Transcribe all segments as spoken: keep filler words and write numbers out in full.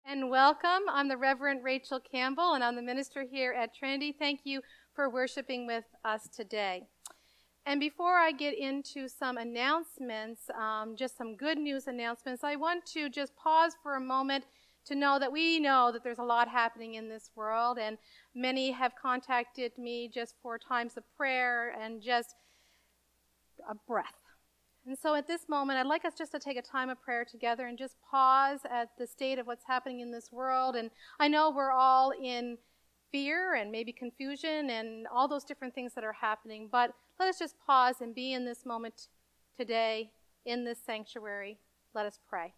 And welcome. I'm the Reverend Rachel Campbell, and I'm the minister here at Trinity. Thank you for worshiping with us today. And before I get into some announcements, um, just some good news announcements, I want to just pause for a moment to know that we know that there's a lot happening in this world, and many have contacted me just for times of prayer and just a breath. And so at this moment, I'd like us just to take a time of prayer together and just pause at the state of what's happening in this world. And I know we're all in fear and maybe confusion and all those different things that are happening, but let us just pause and be in this moment today in this sanctuary. Let us pray.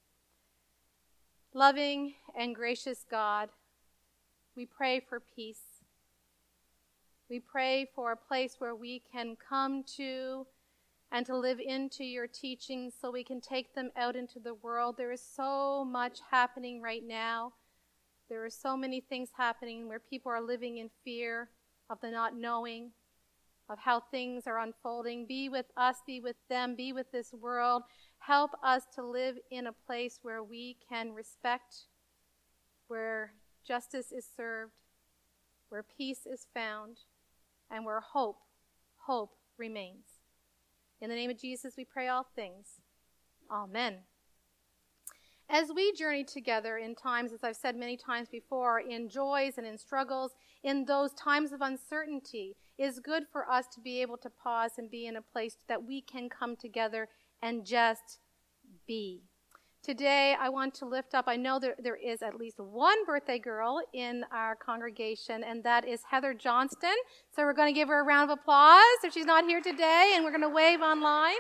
Loving and gracious God, we pray for peace. We pray for a place where we can come to and to live into your teachings so we can take them out into the world. There is so much happening right now. There are so many things happening where people are living in fear of the not knowing, of how things are unfolding. Be with us, be with them, be with this world. Help us to live in a place where we can respect, where justice is served, where peace is found, and where hope, hope remains. In the name of Jesus, we pray all things. Amen. As we journey together in times, as I've said many times before, in joys and in struggles, in those times of uncertainty, it is good for us to be able to pause and be in a place that we can come together and just be. Today, I want to lift up, I know there, there is at least one birthday girl in our congregation, and that is Heather Johnston. So we're going to give her a round of applause if she's not here today, and we're going to wave online.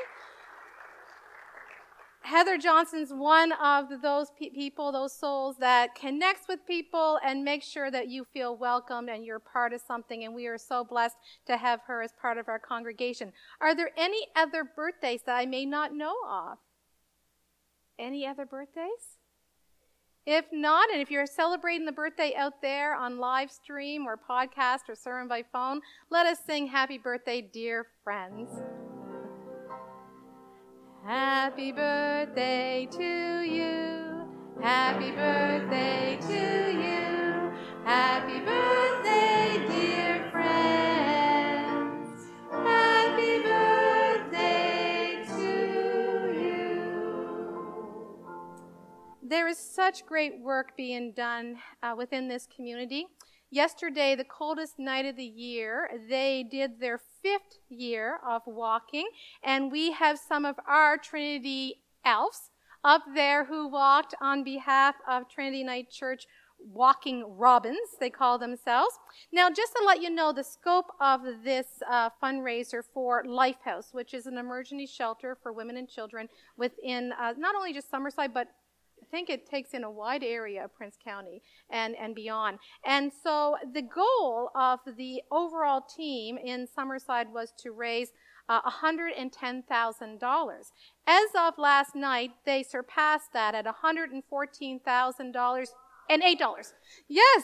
Heather Johnston's one of those pe- people, those souls that connects with people and makes sure that you feel welcomed and you're part of something, and we are so blessed to have her as part of our congregation. Are there any other birthdays that I may not know of? Any other birthdays? If not, and if you're celebrating the birthday out there on live stream or podcast or sermon by phone, let us sing happy birthday, dear friends. Happy birthday to you. Happy birthday to you. Happy birthday, dear friends. Happy birthday to you. There is such great work being done uh, within this community. Yesterday, the coldest night of the year, they did their fifth year of walking, and we have some of our Trinity elves up there who walked on behalf of Trinity Night Church, Walking Robins, they call themselves. Now, just to let you know the scope of this uh, fundraiser for Lifehouse, which is an emergency shelter for women and children within uh, not only just Summerside, but I think it takes in a wide area of Prince County and, and beyond. And so the goal of the overall team in Summerside was to raise uh, one hundred ten thousand dollars. As of last night, they surpassed that at one hundred fourteen thousand dollars and eight dollars. Yes!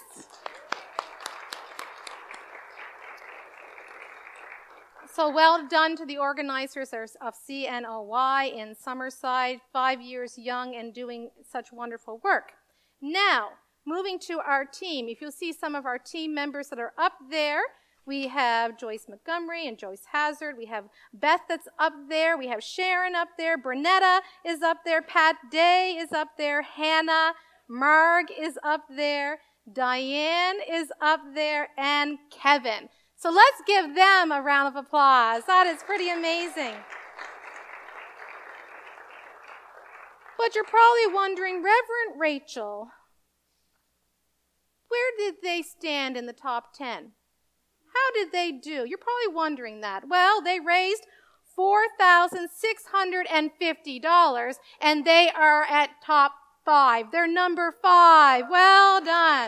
So well done to the organizers of C N O Y in Summerside, five years young and doing such wonderful work. Now, moving to our team. If you'll see some of our team members that are up there, we have Joyce Montgomery and Joyce Hazard. We have Beth that's up there. We have Sharon up there. Bernetta is up there. Pat Day is up there. Hannah. Marg is up there. Diane is up there. And Kevin. So let's give them a round of applause. That is pretty amazing. But you're probably wondering, Reverend Rachel, where did they stand in the top ten? How did they do? You're probably wondering that. Well, they raised four thousand six hundred fifty dollars, and they are at top five. They're number five. Well done.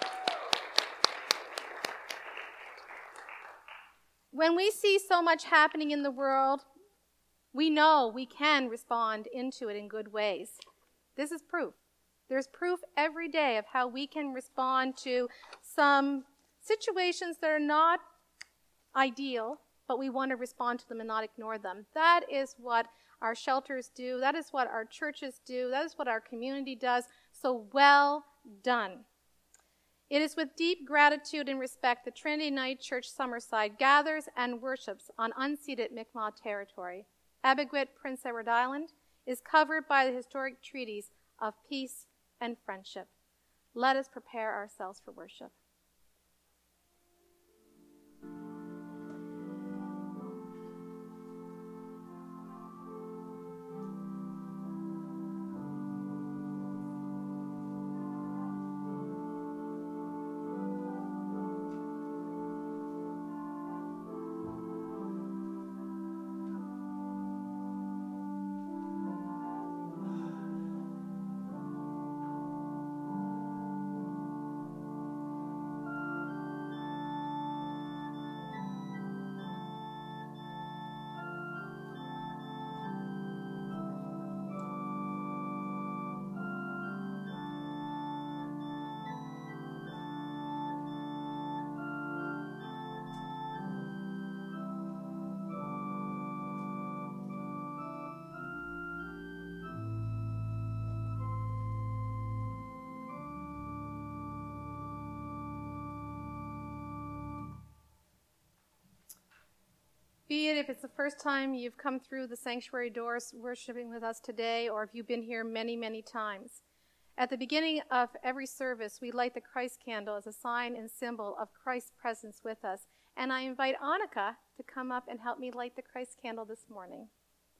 When we see so much happening in the world, we know we can respond into it in good ways. This is proof. There's proof every day of how we can respond to some situations that are not ideal, but we want to respond to them and not ignore them. That is what our shelters do. That is what our churches do. That is what our community does. So well done. It is with deep gratitude and respect that Trinity United Church Summerside gathers and worships on unceded Mi'kmaq territory. Abegwit, Prince Edward Island, is covered by the historic treaties of peace and friendship. Let us prepare ourselves for worship. Be it if it's the first time you've come through the sanctuary doors worshiping with us today, or if you've been here many, many times. At the beginning of every service, we light the Christ candle as a sign and symbol of Christ's presence with us. And I invite Annika to come up and help me light the Christ candle this morning.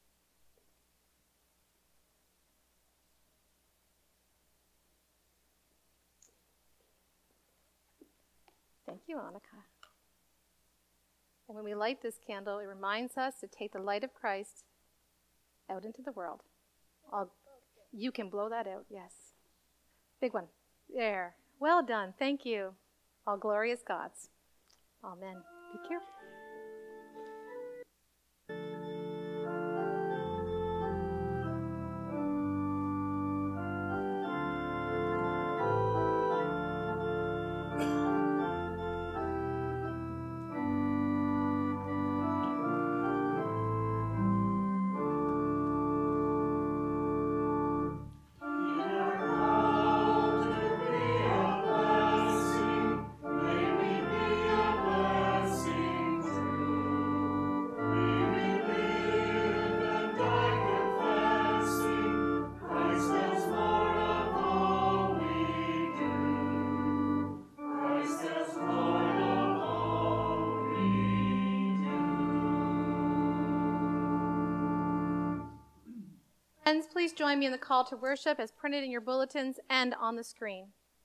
Thank you, Annika. And when we light this candle, it reminds us to take the light of Christ out into the world. I'll, you can blow that out, yes. Big one. There. Well done. Thank you. All glory is God's. Amen. Be careful. Friends, please join me in the call to worship as printed in your bulletins and on the screen.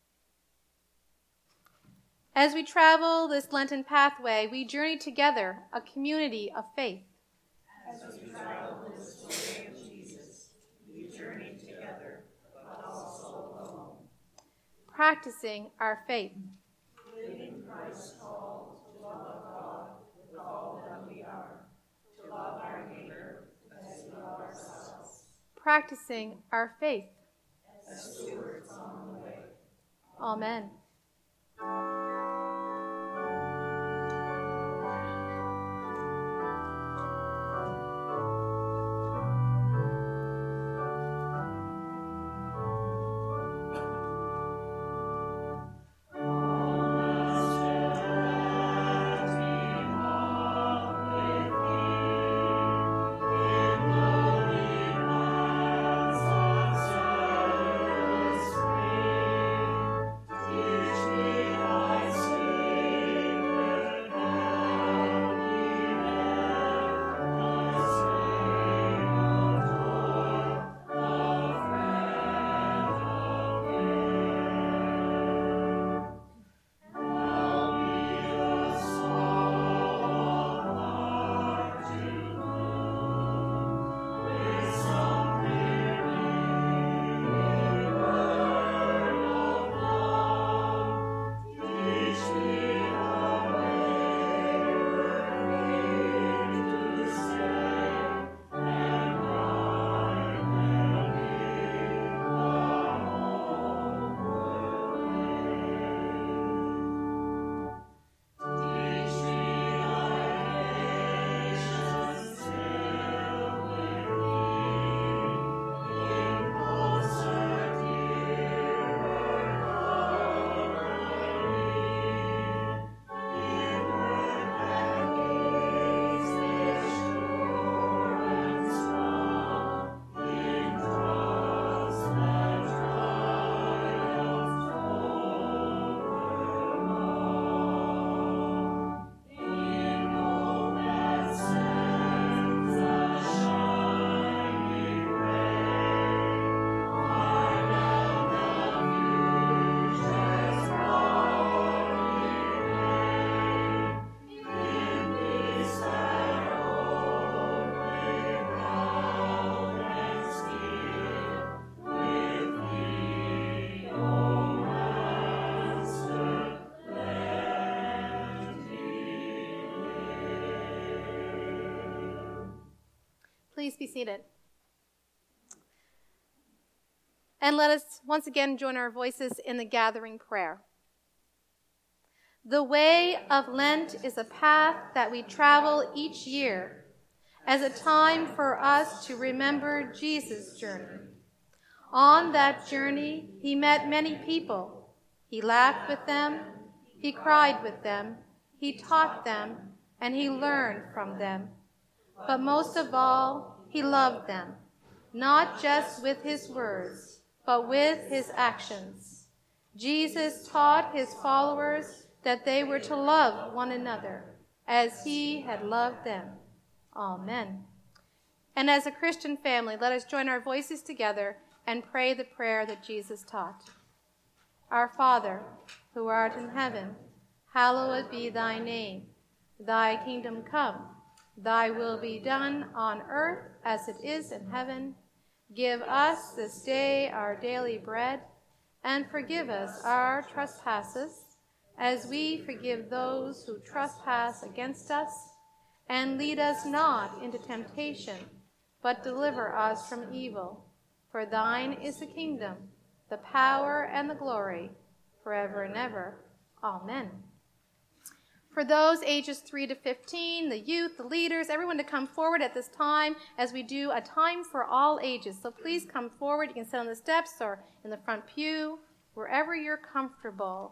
As we travel this Lenten pathway, we journey together, a community of faith. As we travel the story of Jesus, we journey together, but also alone. Practicing our faith. Living Christ's call to love God with all that we are, to love our neighbor as we love ourselves. Practicing our faith. As stewards on the way. Amen. Yeah. Please be seated. And let us once again join our voices in the gathering prayer. The way of Lent is a path that we travel each year as a time for us to remember Jesus' journey. On that journey, he met many people. He laughed with them, he cried with them, he taught them, and he learned from them. But most of all, he loved them, not just with his words, but with his actions. Jesus taught his followers that they were to love one another as he had loved them. Amen. And as a Christian family, let us join our voices together and pray the prayer that Jesus taught. Our Father, who art in heaven, hallowed be thy name. Thy kingdom come, thy will be done on earth as it is in heaven. Give us this day our daily bread, and forgive us our trespasses, as we forgive those who trespass against us. And lead us not into temptation, but deliver us from evil. For thine is the kingdom, the power, and the glory, forever and ever. Amen. For those ages three to fifteen, the youth, the leaders, everyone to come forward at this time as we do a time for all ages. So please come forward. You can sit on the steps or in the front pew, wherever you're comfortable.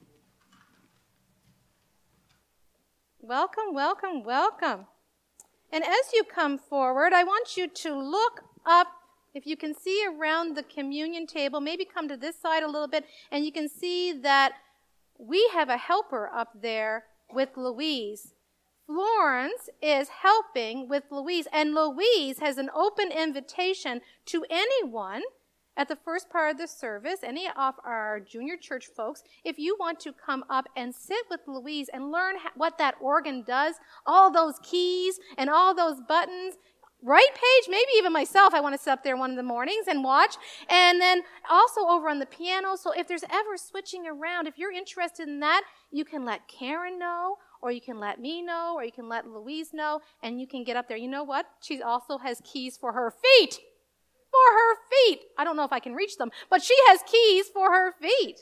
Welcome, welcome, welcome. And as you come forward, I want you to look up, if you can see around the communion table, maybe come to this side a little bit, and you can see that we have a helper up there with Louise. Florence is helping with Louise, and Louise has an open invitation to anyone at the first part of the service, any of our junior church folks, if you want to come up and sit with Louise and learn what that organ does, all those keys and all those buttons. Right, Paige? Maybe even myself, I want to sit up there one of the mornings and watch. And then also over on the piano. So if there's ever switching around, if you're interested in that, you can let Karen know, or you can let me know, or you can let Louise know, and you can get up there. You know what? She also has keys for her feet. For her feet. I don't know if I can reach them, but she has keys for her feet.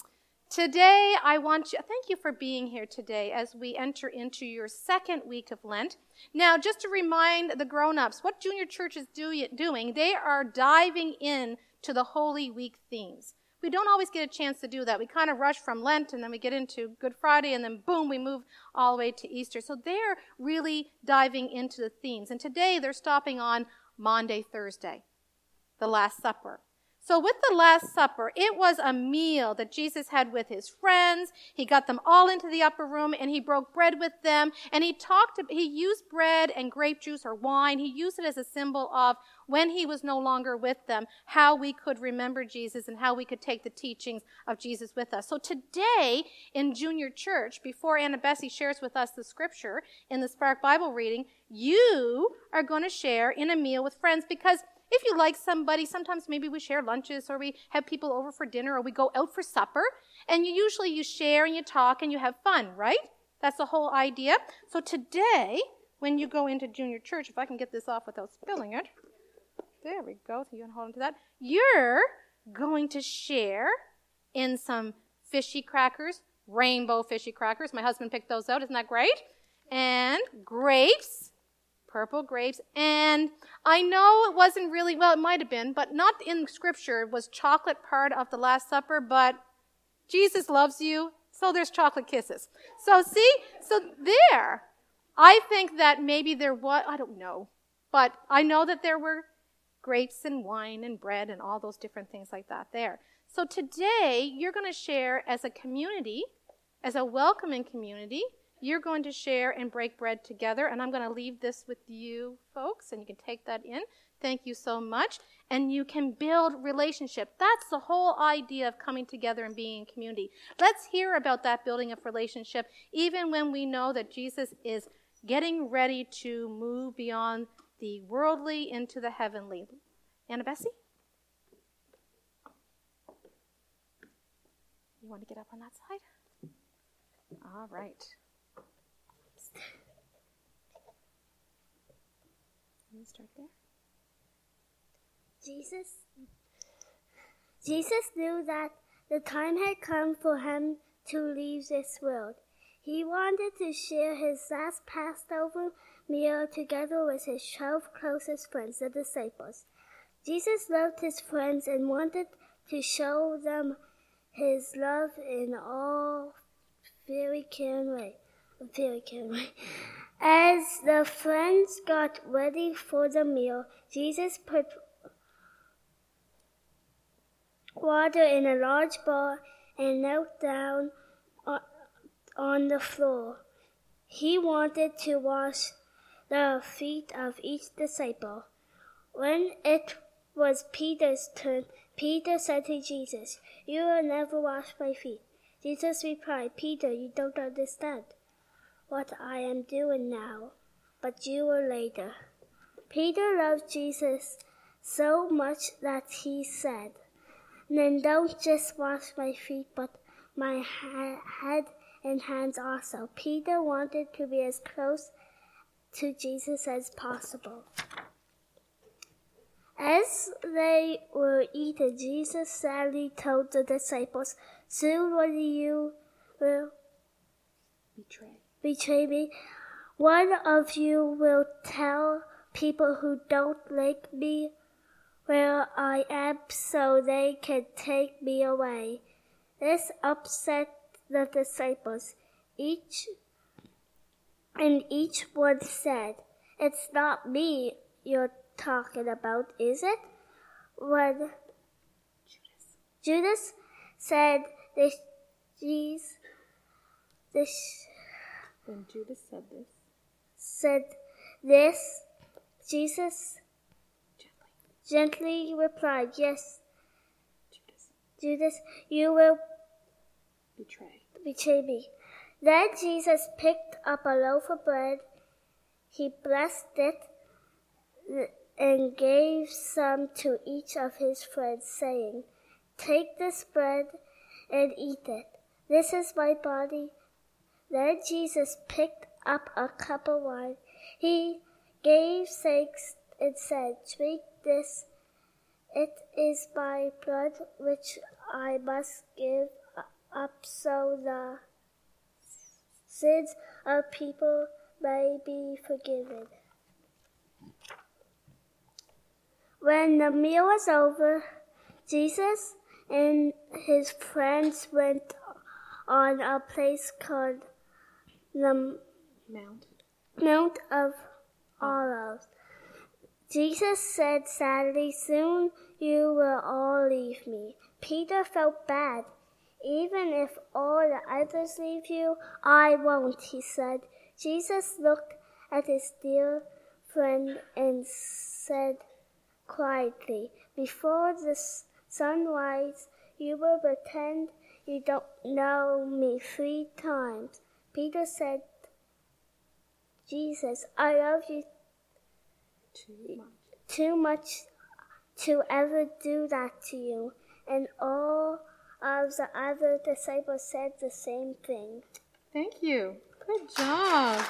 Today, I want you, thank you for being here today as we enter into your second week of Lent. Now, just to remind the grown-ups, what Junior Church is do, doing, they are diving in to the Holy Week themes. We don't always get a chance to do that. We kind of rush from Lent, and then we get into Good Friday, and then boom, we move all the way to Easter. So they're really diving into the themes. And today, they're stopping on Maundy Thursday, the Last Supper. So with the Last Supper, it was a meal that Jesus had with his friends. He got them all into the upper room, and he broke bread with them. And he talked, he used bread and grape juice or wine. He used it as a symbol of when he was no longer with them, how we could remember Jesus and how we could take the teachings of Jesus with us. So today in Junior Church, before Anna Bessie shares with us the scripture in the Spark Bible reading, you are going to share in a meal with friends, because if you like somebody, sometimes maybe we share lunches, or we have people over for dinner, or we go out for supper, and you usually you share and you talk and you have fun, right? That's the whole idea. So today, when you go into Junior Church, if I can get this off without spilling it, there we go, so you can hold on to that. You're going to share in some fishy crackers, rainbow fishy crackers. My husband picked those out, isn't that great? And grapes. Purple grapes, and I know it wasn't really, well, it might have been, but not in Scripture. Was chocolate part of the Last Supper? But Jesus loves you, so there's chocolate kisses. So see, so there, I think that maybe there was, I don't know, but I know that there were grapes and wine and bread and all those different things like that there. So today, you're going to share as a community, as a welcoming community. You're going to share and break bread together, and I'm going to leave this with you folks, and you can take that in. Thank you so much. And you can build relationship. That's the whole idea of coming together and being in community. Let's hear about that building of relationship, even when we know that Jesus is getting ready to move beyond the worldly into the heavenly. Anna Bessie? You want to get up on that side? All right. Can you start there? Jesus, Jesus knew that the time had come for him to leave this world. He wanted to share his last Passover meal together with his twelve closest friends, the disciples. Jesus loved his friends and wanted to show them his love in all very caring way. Very caring way. As the friends got ready for the meal, Jesus put water in a large bowl and knelt down on the floor. He wanted to wash the feet of each disciple. When it was Peter's turn, Peter said to Jesus, "You will never wash my feet." Jesus replied, "Peter, you don't understand what I am doing now, but you will later." Peter loved Jesus so much that he said, "Then don't just wash my feet, but my ha- head and hands also." Peter wanted to be as close to Jesus as possible. As they were eating, Jesus sadly told the disciples, "Soon one of you will Betray. betray me. One of you will tell people who don't like me where I am so they can take me away." This upset the disciples. Each and each one said, "It's not me you're talking about, is it?" When Judas, Judas said this, these, this, When Judas said this, said this, Jesus gently, gently replied, "Yes, Judas, Judas, you will betray. betray me." Then Jesus picked up a loaf of bread. He blessed it and gave some to each of his friends, saying, "Take this bread and eat it. This is my body." Then Jesus picked up a cup of wine. He gave thanks and said, "Drink this. It is my blood which I must give up so the sins of people may be forgiven." When the meal was over, Jesus and his friends went on a place called the Mount. Mount of Olives. Jesus said sadly, "Soon you will all leave me." Peter felt bad. "Even if all the others leave you, I won't," he said. Jesus looked at his dear friend and said quietly, "Before the sun rises, you will pretend you don't know me three times." Peter said, "Jesus, I love you Too much. too much to ever do that to you." And all of the other disciples said the same thing. Thank you. Good job.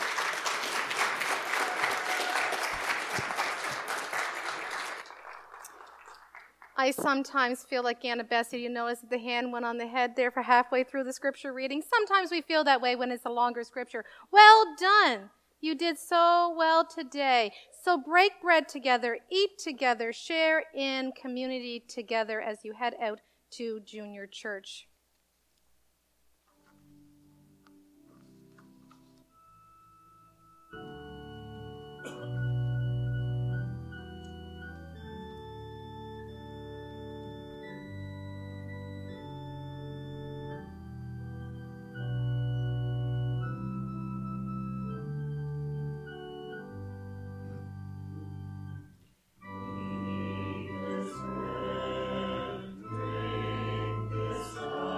I sometimes feel like Anna Bessie. You notice that the hand went on the head there for halfway through the scripture reading. Sometimes we feel that way when it's a longer scripture. Well done. You did so well today. So break bread together, eat together, share in community together as you head out to junior church. This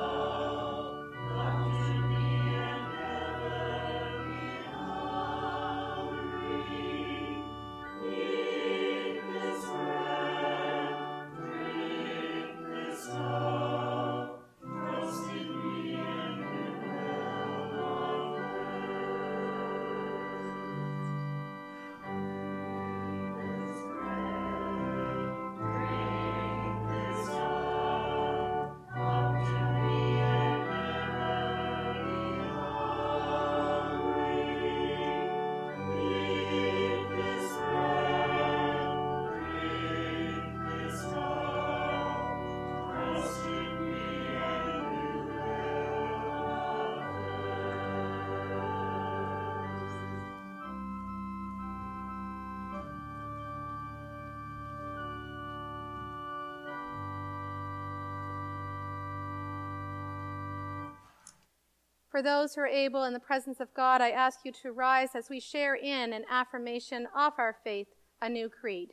For those who are able in the presence of God, I ask you to rise as we share in an affirmation of our faith, a new creed.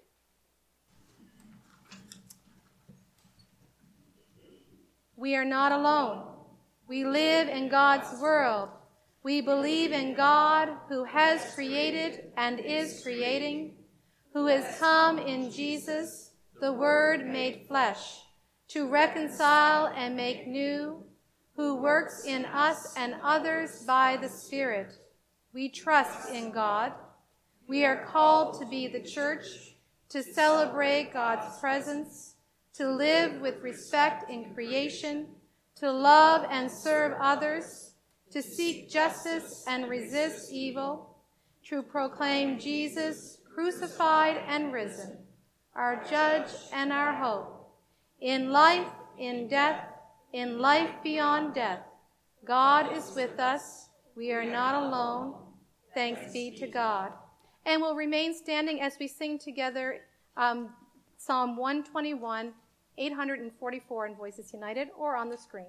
We are not alone. We live in God's world. We believe in God who has created and is creating, who has come in Jesus, the Word made flesh, to reconcile and make new, who works in us and others by the Spirit. We trust in God. We are called to be the church, to celebrate God's presence, to live with respect in creation, to love and serve others, to seek justice and resist evil, to proclaim Jesus crucified and risen, our judge and our hope. In life, in death, in life beyond death, God is with us. We are not alone. Thanks be to God. And we'll remain standing as we sing together um, Psalm one twenty-one, eight forty-four in Voices United, or on the screen.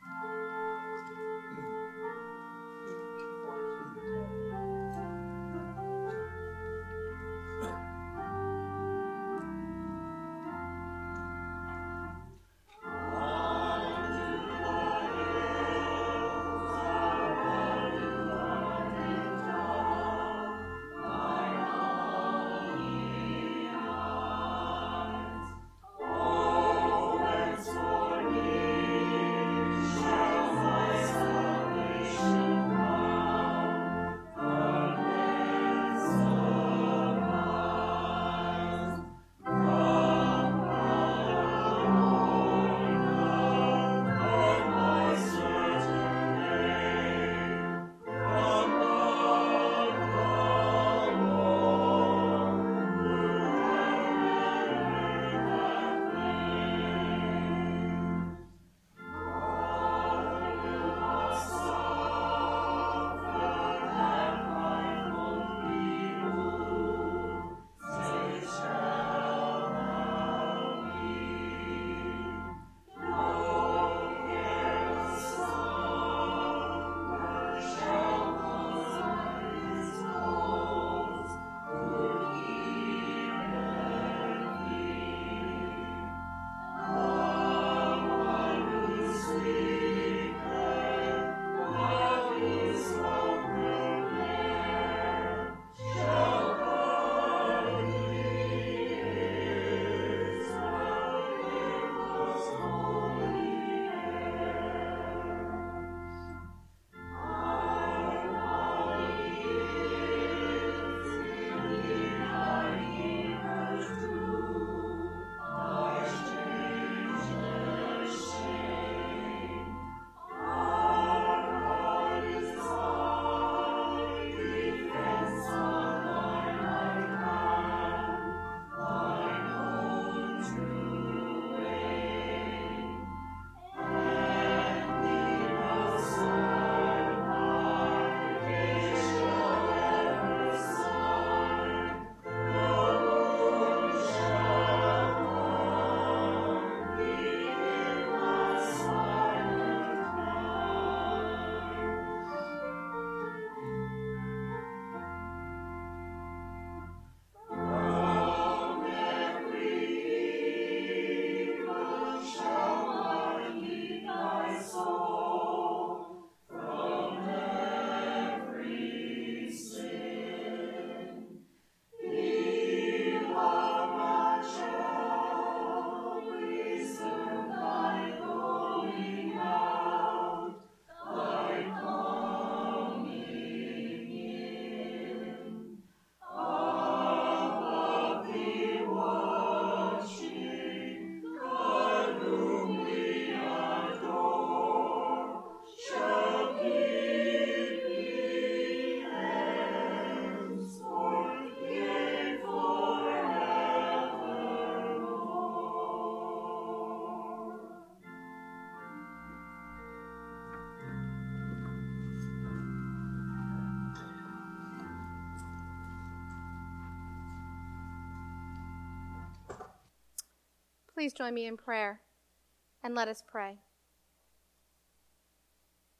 Please join me in prayer, and let us pray.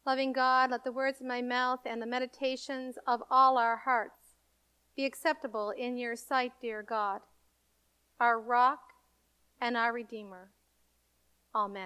Loving God, let the words of my mouth and the meditations of all our hearts be acceptable in your sight, dear God, our rock and our Redeemer. Amen.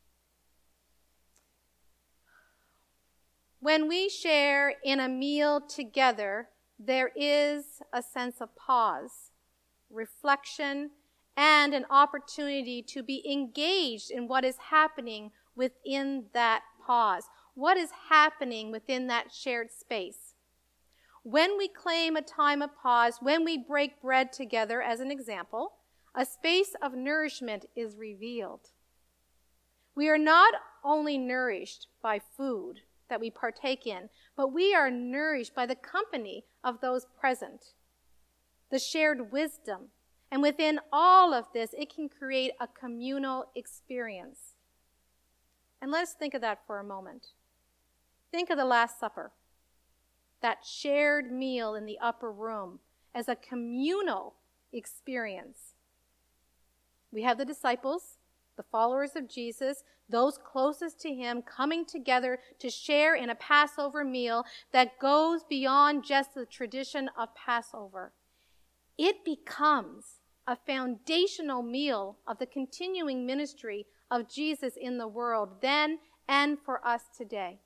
When we share in a meal together, there is a sense of pause, reflection, and an opportunity to be engaged in what is happening within that pause. What is happening within that shared space? When we claim a time of pause, when we break bread together, as an example, a space of nourishment is revealed. We are not only nourished by food that we partake in, but we are nourished by the company of those present, the shared wisdom. And within all of this, it can create a communal experience. And let us think of that for a moment. Think of the Last Supper, that shared meal in the upper room as a communal experience. We have the disciples, the followers of Jesus, those closest to him, coming together to share in a Passover meal that goes beyond just the tradition of Passover. It becomes a foundational meal of the continuing ministry of Jesus in the world then and for us today.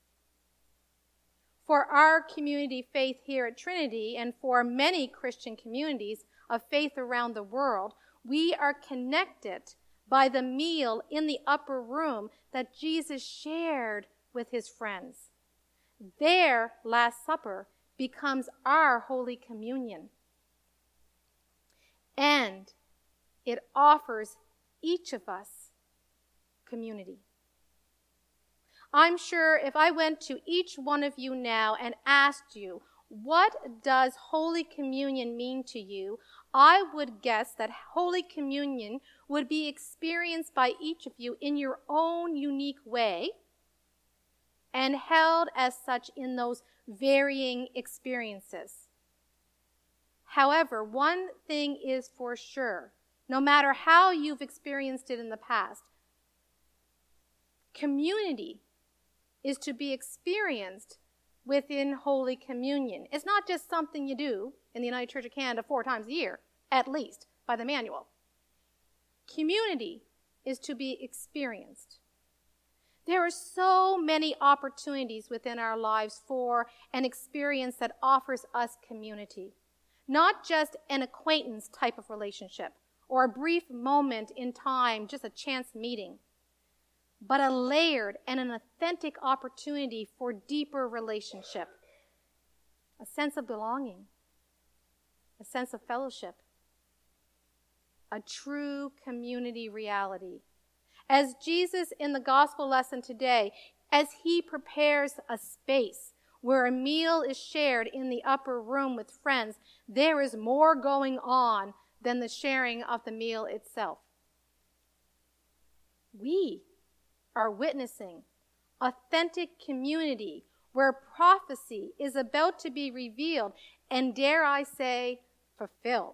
For our community faith here at Trinity and for many Christian communities of faith around the world, we are connected by the meal in the upper room that Jesus shared with his friends. Their Last Supper becomes our Holy Communion. And it offers each of us community. I'm sure if I went to each one of you now and asked you, what does Holy Communion mean to you? I would guess that Holy Communion would be experienced by each of you in your own unique way and held as such in those varying experiences. However, one thing is for sure, no matter how you've experienced it in the past, community is to be experienced within Holy Communion. It's not just something you do in the United Church of Canada four times a year, at least, by the manual. Community is to be experienced. There are so many opportunities within our lives for an experience that offers us community. Not just an acquaintance type of relationship or a brief moment in time, just a chance meeting, but a layered and an authentic opportunity for deeper relationship, a sense of belonging, a sense of fellowship, a true community reality. As Jesus in the gospel lesson today, as he prepares a space where a meal is shared in the upper room with friends, there is more going on than the sharing of the meal itself. We are witnessing authentic community where prophecy is about to be revealed and, dare I say, fulfilled.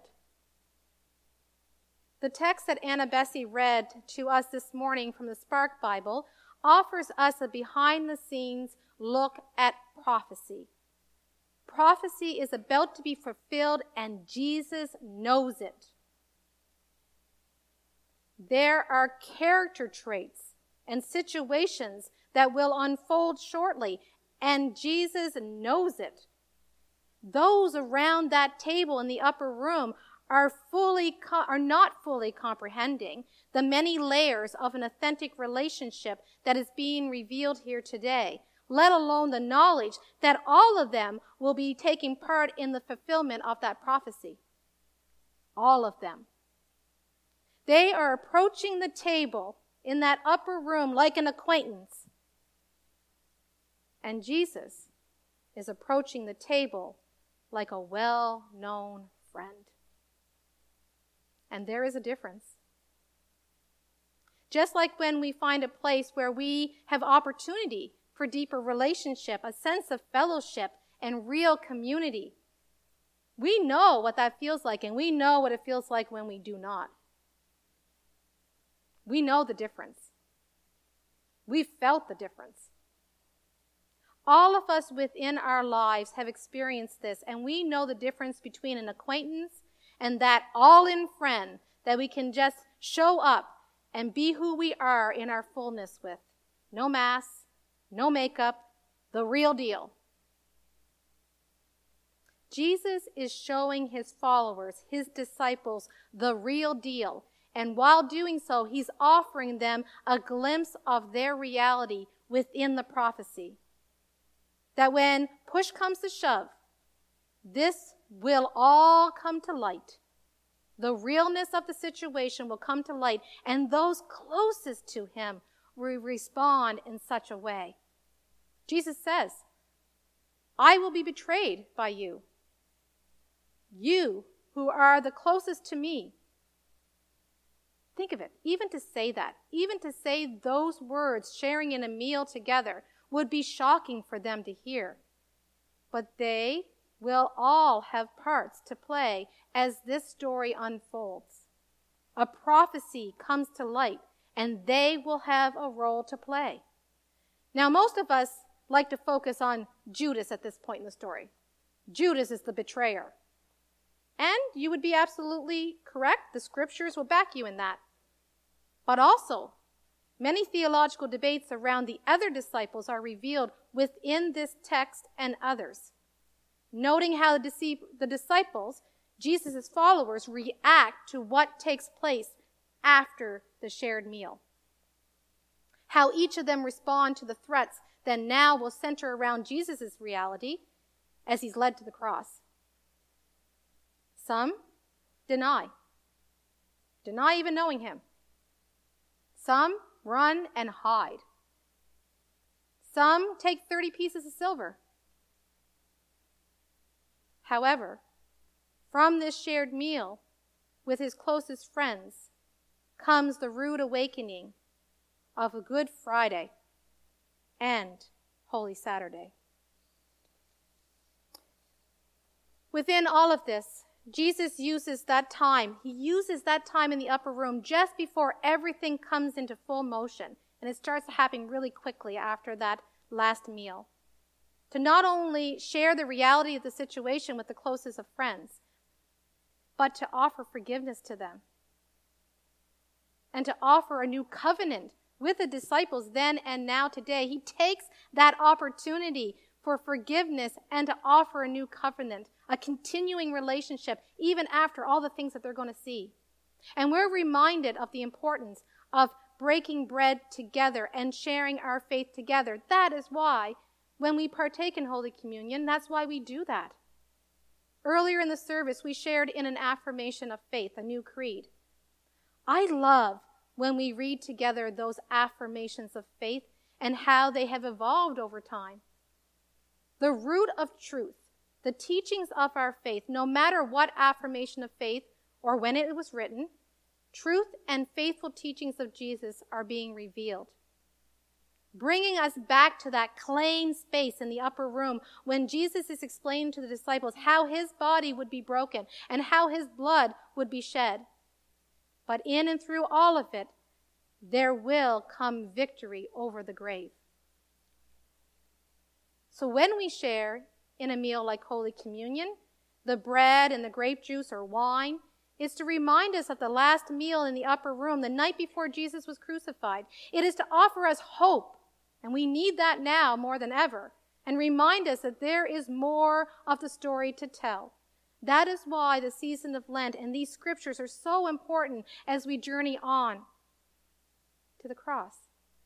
The text that Anna Bessie read to us this morning from the Spark Bible offers us a behind-the-scenes look at prophecy. Prophecy is about to be fulfilled, and Jesus knows it. There are character traits and situations that will unfold shortly, and Jesus knows it. Those around that table in the upper room are fully are not fully comprehending the many layers of an authentic relationship that is being revealed here today, let alone the knowledge that all of them will be taking part in the fulfillment of that prophecy. All of them. They are approaching the table in that upper room like an acquaintance. And Jesus is approaching the table like a well-known friend. And there is a difference. Just like when we find a place where we have opportunity for deeper relationship, a sense of fellowship and real community, we know what that feels like, and we know what it feels like when we do not. We know the difference. We've felt the difference. All of us within our lives have experienced this, and we know the difference between an acquaintance and that all-in friend that we can just show up and be who we are in our fullness with. No masks, no makeup, the real deal. Jesus is showing his followers, his disciples, the real deal. And while doing so, he's offering them a glimpse of their reality within the prophecy. That when push comes to shove, this will all come to light. The realness of the situation will come to light, and those closest to him will respond in such a way. Jesus says, I will be betrayed by you. You who are the closest to me. Think of it, even to say that, even to say those words, sharing in a meal together, would be shocking for them to hear. But they will all have parts to play as this story unfolds. A prophecy comes to light, and they will have a role to play. Now, most of us like to focus on Judas at this point in the story. Judas is the betrayer. And you would be absolutely correct. The scriptures will back you in that. But also, many theological debates around the other disciples are revealed within this text and others. Noting how the disciples, Jesus' followers, react to what takes place after the shared meal. How each of them respond to the threats that now will center around Jesus' reality as he's led to the cross. Some deny. Deny even knowing him. Some run and hide. Some take thirty pieces of silver. However, from this shared meal with his closest friends comes the rude awakening of a Good Friday and Holy Saturday. Within all of this, Jesus uses that time. He uses that time in the upper room just before everything comes into full motion. And it starts happening really quickly after that last meal. To not only share the reality of the situation with the closest of friends, but to offer forgiveness to them. And to offer a new covenant with the disciples then and now today. He takes that opportunity for forgiveness and to offer a new covenant, a continuing relationship, even after all the things that they're going to see. And we're reminded of the importance of breaking bread together and sharing our faith together. That is why when we partake in Holy Communion, that's why we do that. Earlier in the service, we shared in an affirmation of faith, a new creed. I love when we read together those affirmations of faith and how they have evolved over time. The root of truth, the teachings of our faith, no matter what affirmation of faith or when it was written, truth and faithful teachings of Jesus are being revealed. Bringing us back to that claim space in the upper room when Jesus is explaining to the disciples how his body would be broken and how his blood would be shed. But in and through all of it, there will come victory over the grave. So when we share in a meal like Holy Communion, the bread and the grape juice or wine, is to remind us of the last meal in the upper room, the night before Jesus was crucified. It is to offer us hope, and we need that now more than ever, and remind us that there is more of the story to tell. That is why the season of Lent and these scriptures are so important as we journey on to the cross.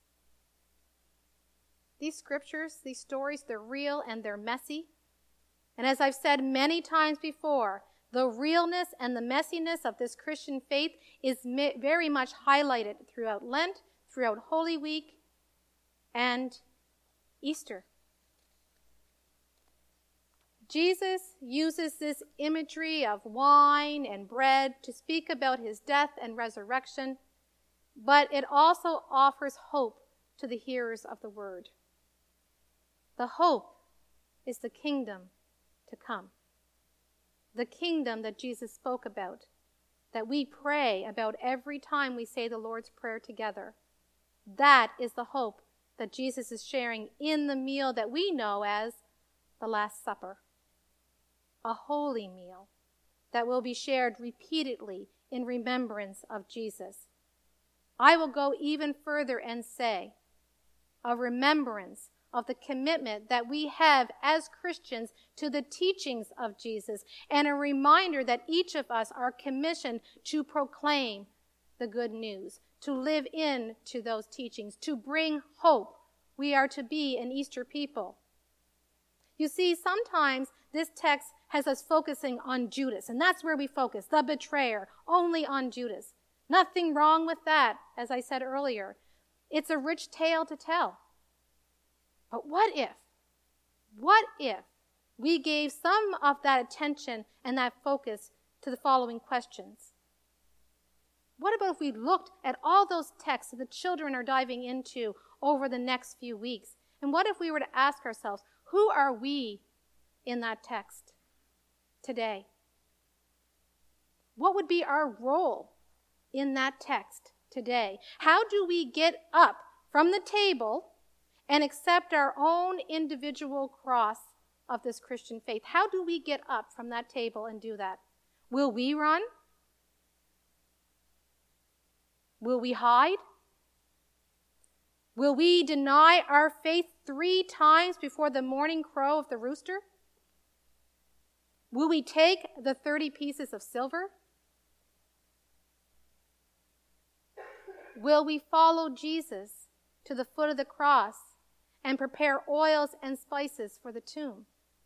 These scriptures, these stories, they're real and they're messy. And as I've said many times before, the realness and the messiness of this Christian faith is very much highlighted throughout Lent, throughout Holy Week, and Easter. Jesus uses this imagery of wine and bread to speak about his death and resurrection, but it also offers hope to the hearers of the word. The hope is the kingdom to come. The kingdom that Jesus spoke about, that we pray about every time we say the Lord's Prayer together. That is the hope that Jesus is sharing in the meal that we know as the Last Supper, a holy meal that will be shared repeatedly in remembrance of Jesus. I will go even further and say, a remembrance of the commitment that we have as Christians to the teachings of Jesus, and a reminder that each of us are commissioned to proclaim the good news, to live into those teachings, to bring hope. We are to be an Easter people. You see, sometimes this text has us focusing on Judas, and that's where we focus, the betrayer, only on Judas. Nothing wrong with that, as I said earlier. It's a rich tale to tell. But what if, what if we gave some of that attention and that focus to the following questions? What about if we looked at all those texts that the children are diving into over the next few weeks? And what if we were to ask ourselves, who are we in that text today? What would be our role in that text today? How do we get up from the table and accept our own individual cross of this Christian faith? How do we get up from that table and do that? Will we run? Will we hide? Will we deny our faith three times before the morning crow of the rooster? Will we take the thirty pieces of silver? Will we follow Jesus to the foot of the cross and prepare oils and spices for the tomb?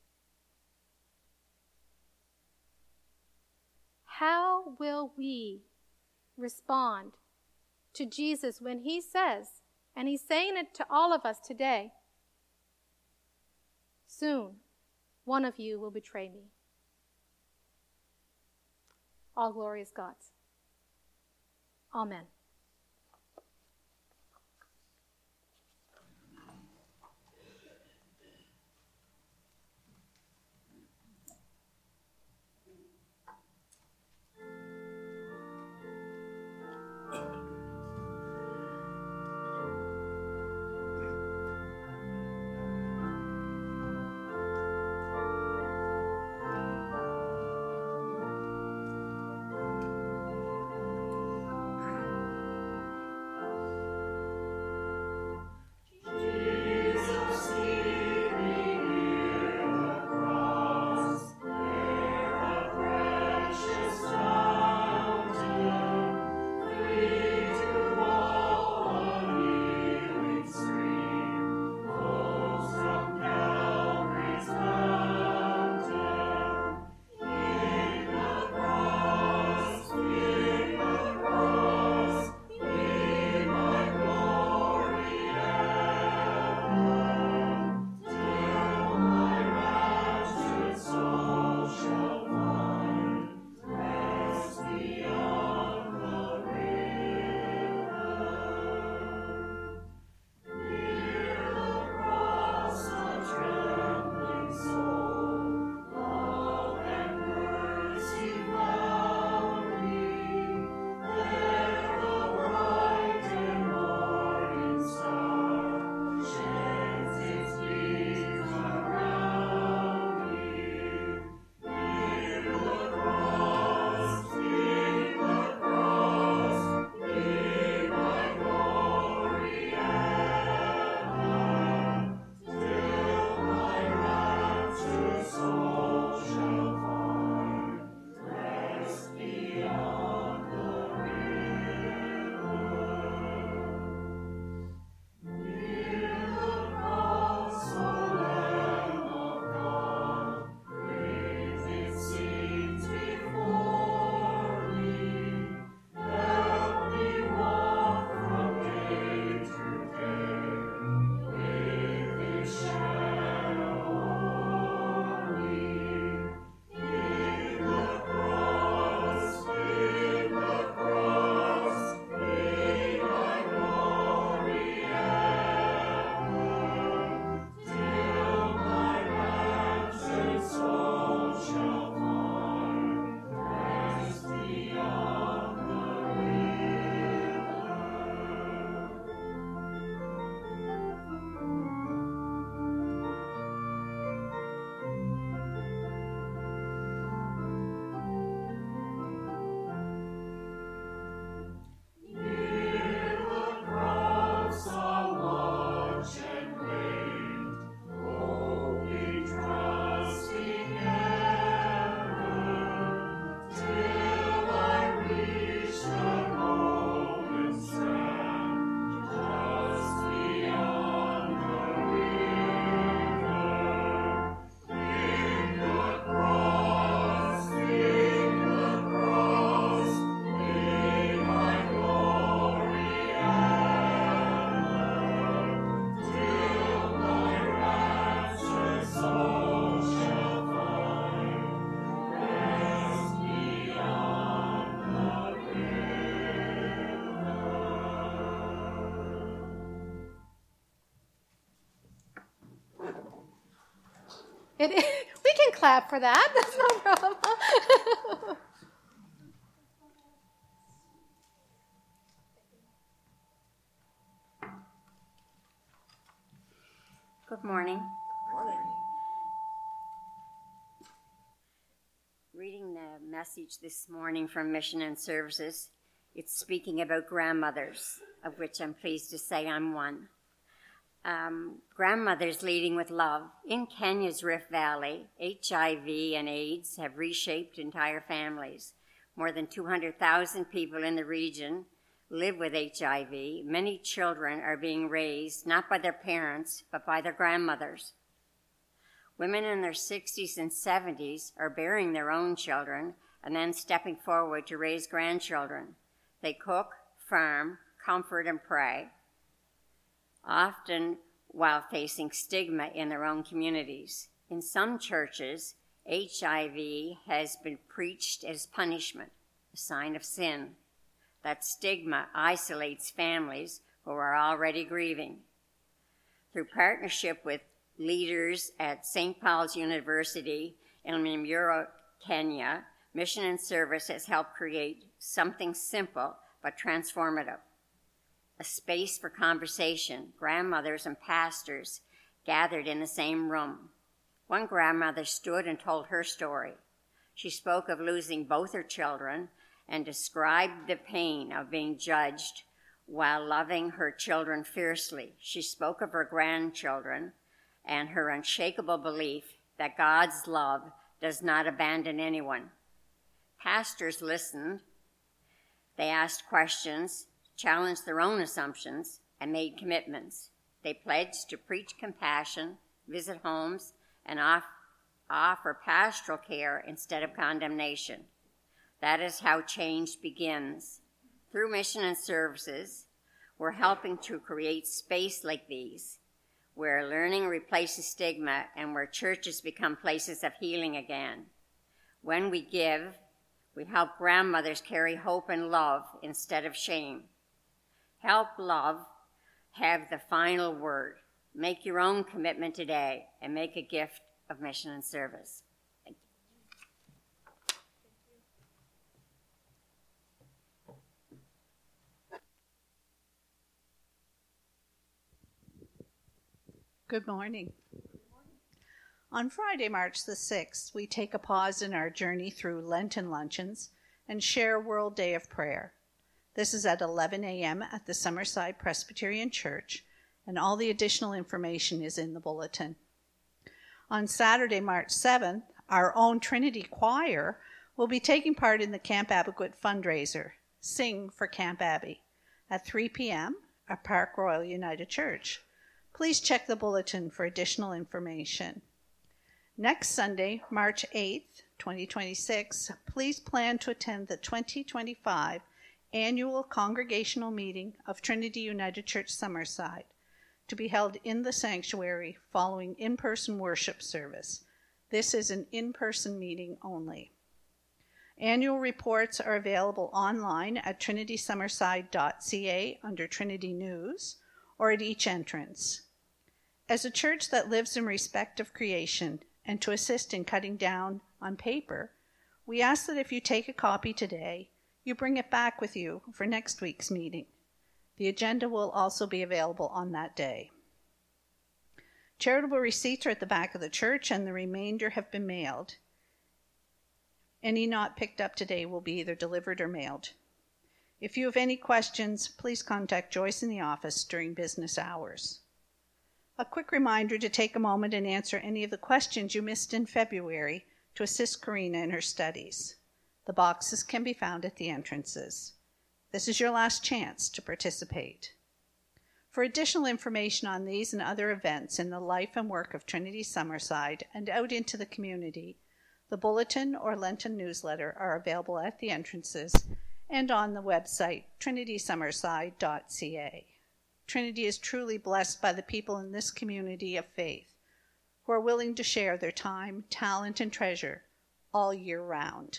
How will we respond to Jesus when he says, and he's saying it to all of us today, soon one of you will betray me? All glory is God's. Amen. It, we can clap for that. That's no problem. Good morning. Morning. Reading the message this morning from Mission and Services, it's speaking about grandmothers, of which I'm pleased to say I'm one. Um, grandmothers leading with love. In Kenya's Rift Valley, H I V and AIDS have reshaped entire families. More than two hundred thousand people in the region live with H I V. Many children are being raised not by their parents, but by their grandmothers. Women in their sixties and seventies are bearing their own children and then stepping forward to raise grandchildren. They cook, farm, comfort, and pray, often while facing stigma in their own communities. In some churches, H I V has been preached as punishment, a sign of sin. That stigma isolates families who are already grieving. Through partnership with leaders at Saint Paul's University in Limuru, Kenya, Mission and Service has helped create something simple but transformative. A space for conversation. Grandmothers and pastors gathered in the same room. One grandmother stood and told her story. She spoke of losing both her children and described the pain of being judged while loving her children fiercely. She spoke of her grandchildren and her unshakable belief that God's love does not abandon anyone. Pastors listened. They asked questions, challenged their own assumptions, and made commitments. They pledged to preach compassion, visit homes, and off- offer pastoral care instead of condemnation. That is how change begins. Through Mission and Services, we're helping to create space like these, where learning replaces stigma and where churches become places of healing again. When we give, we help grandmothers carry hope and love instead of shame. Help love have the final word. Make your own commitment today and make a gift of Mission and Service. Thank you. Good morning. On Friday, March the sixth, we take a pause in our journey through Lenten luncheons and share World Day of Prayer. This is at eleven a.m. at the Summerside Presbyterian Church, and all the additional information is in the bulletin. On Saturday, March seventh, our own Trinity Choir will be taking part in the Camp Abequate fundraiser, Sing for Camp Abbey, at three p.m. at Park Royal United Church. Please check the bulletin for additional information. Next Sunday, March eighth, twenty twenty-six, please plan to attend the twenty twenty-five Annual Congregational Meeting of Trinity United Church Summerside, to be held in the sanctuary following in-person worship service. This is an in-person meeting only. Annual reports are available online at trinity summerside dot c a under Trinity News or at each entrance. As a church that lives in respect of creation and to assist in cutting down on paper, we ask that if you take a copy today, you bring it back with you for next week's meeting. The agenda will also be available on that day. Charitable receipts are at the back of the church, and the remainder have been mailed. Any not picked up today will be either delivered or mailed. If you have any questions, please contact Joyce in the office during business hours. A quick reminder to take a moment and answer any of the questions you missed in February to assist Karina in her studies. The boxes can be found at the entrances. This is your last chance to participate. For additional information on these and other events in the life and work of Trinity Summerside and out into the community, the bulletin or Lenten newsletter are available at the entrances and on the website trinity summerside dot c a. Trinity is truly blessed by the people in this community of faith who are willing to share their time, talent, and treasure all year round.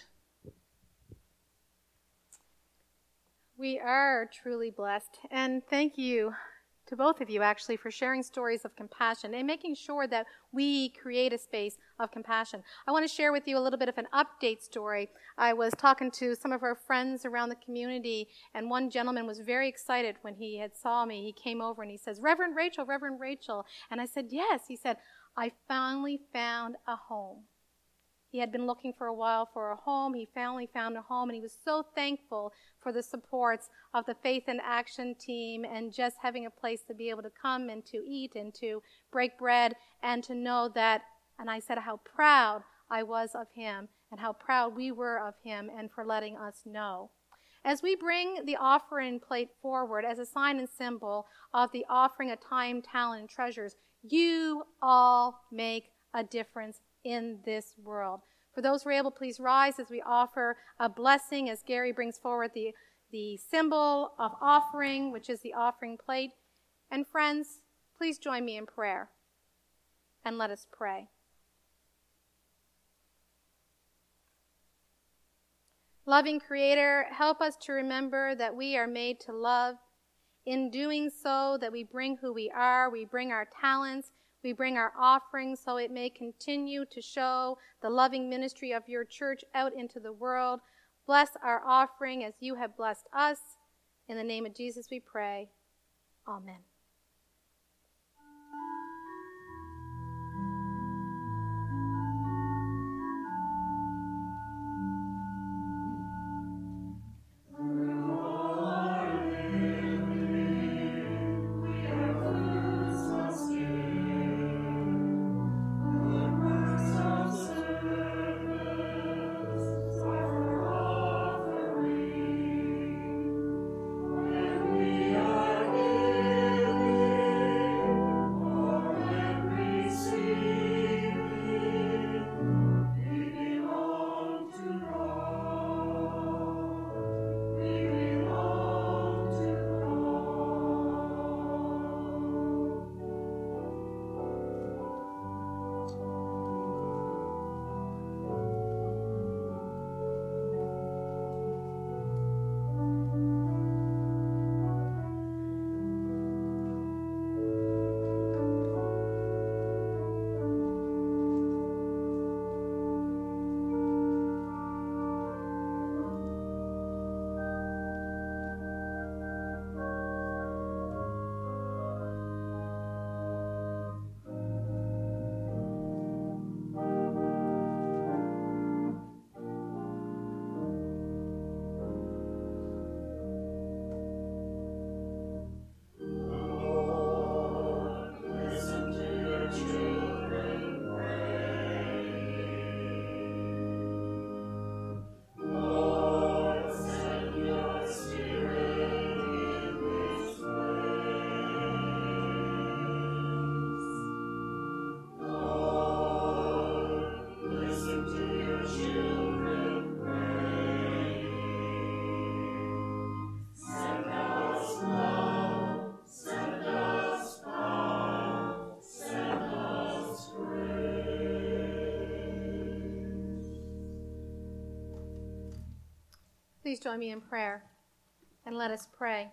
We are truly blessed, and thank you, to both of you, actually, for sharing stories of compassion and making sure that we create a space of compassion. I want to share with you a little bit of an update story. I was talking to some of our friends around the community, and one gentleman was very excited when he had saw me. He came over and he says, Reverend Rachel, Reverend Rachel. And I said, yes. He said, I finally found a home. He had been looking for a while for a home. He finally found a home, and he was so thankful for the supports of the Faith in Action team and just having a place to be able to come and to eat and to break bread and to know that, and I said how proud I was of him and how proud we were of him and for letting us know. As we bring the offering plate forward as a sign and symbol of the offering of time, talent, and treasures, you all make a difference in this world. For those who are able, please rise as we offer a blessing as Gary brings forward the, the symbol of offering, which is the offering plate. And friends, please join me in prayer and let us pray. Loving Creator, help us to remember that we are made to love. In doing so, that we bring who we are, we bring our talents, we bring our offerings so it may continue to show the loving ministry of your church out into the world. Bless our offering as you have blessed us. In the name of Jesus we pray. Amen. Please join me in prayer and let us pray.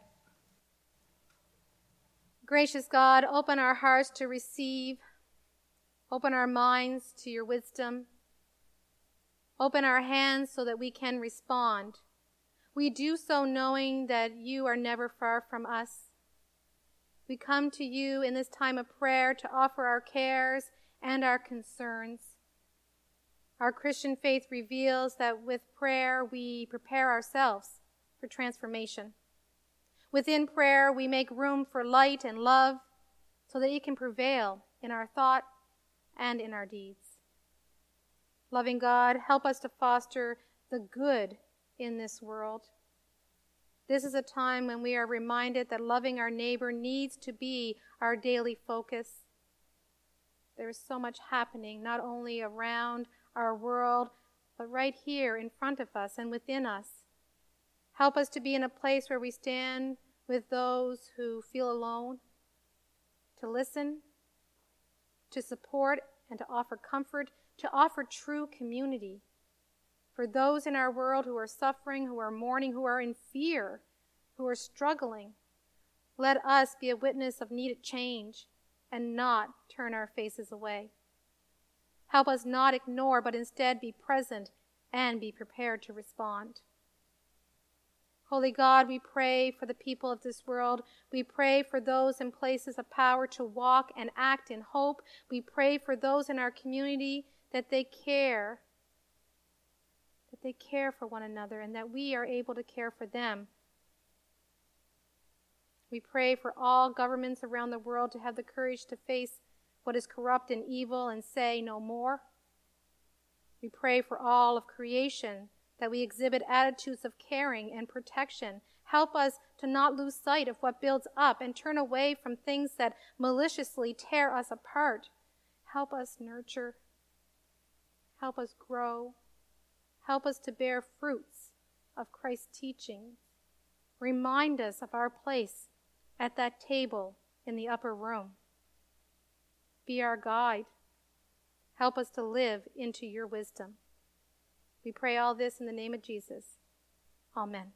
Gracious God, open our hearts to receive. Open our minds to your wisdom. Open our hands so that we can respond. We do so knowing that you are never far from us. We come to you in this time of prayer to offer our cares and our concerns. Our Christian faith reveals that with prayer we prepare ourselves for transformation. Within prayer we make room for light and love so that it can prevail in our thought and in our deeds. Loving God, help us to foster the good in this world. This is a time when we are reminded that loving our neighbor needs to be our daily focus. There is so much happening, not only around our world, but right here in front of us and within us. Help us to be in a place where we stand with those who feel alone, to listen, to support, and to offer comfort, to offer true community. For those in our world who are suffering, who are mourning, who are in fear, who are struggling, Let us be a witness of needed change and not turn our faces away. Help us not ignore, but instead be present and be prepared to respond. Holy God, we pray for the people of this world. We pray for those in places of power to walk and act in hope. We pray for those in our community that they care, that they care for one another and that we are able to care for them. We pray for all governments around the world to have the courage to face what is corrupt and evil and say no more. We pray for all of creation that we exhibit attitudes of caring and protection. Help us to not lose sight of what builds up and turn away from things that maliciously tear us apart. Help us nurture. Help us grow. Help us to bear fruits of Christ's teaching. Remind us of our place at that table in the upper room. Be our guide. Help us to live into your wisdom. We pray all this in the name of Jesus. Amen.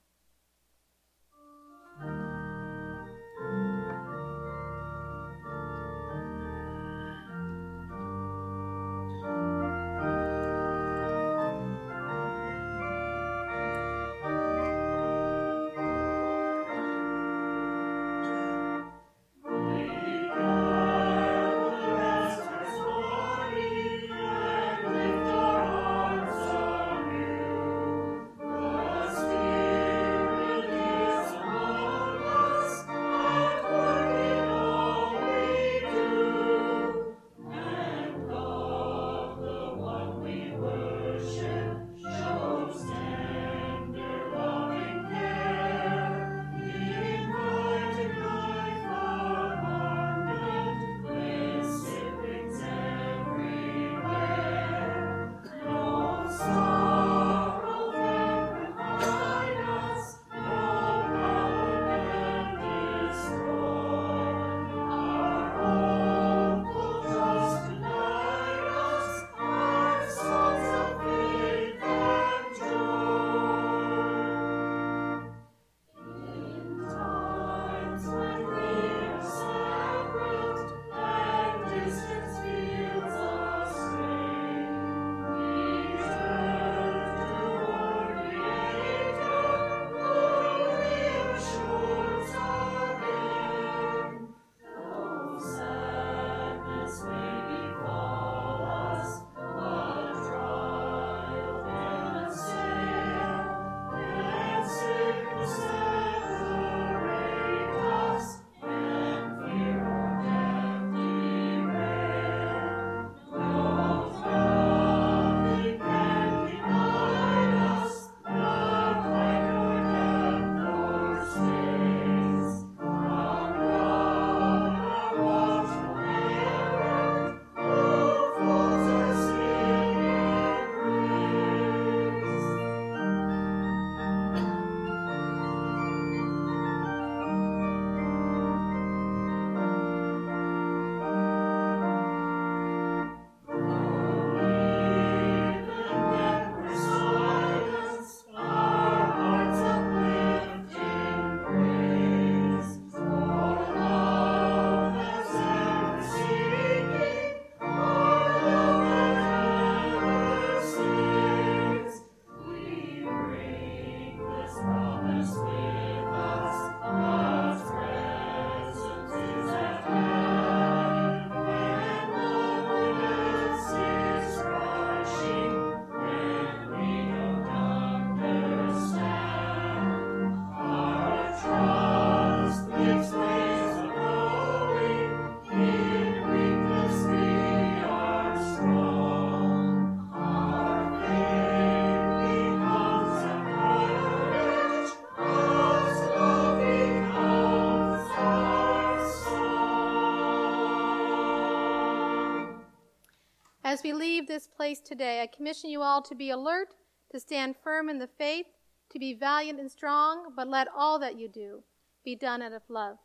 As we leave this place today, I commission you all to be alert, to stand firm in the faith, to be valiant and strong, but let all that you do be done out of love.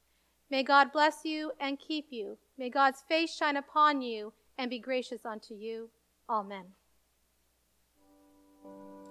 May God bless you and keep you. May God's face shine upon you and be gracious unto you. Amen.